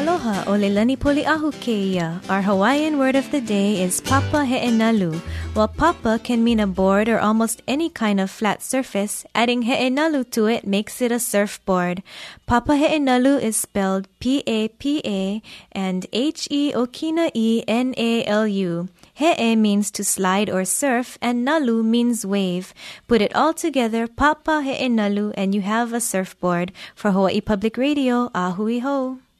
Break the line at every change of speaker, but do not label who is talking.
Aloha, olelani poli ahu keia. Our Hawaiian word of the day is papa he'enalu. While papa can mean a board or almost any kind of flat surface, adding he'enalu to it makes it a surfboard. Papa he'enalu is spelled P-A-P-A and H-E-O-K-I-N-A-L-U. He'e means to slide or surf, and nalu means wave. Put it all together, papa he'enalu, and you have a surfboard. For Hawaii Public Radio, ahui ho.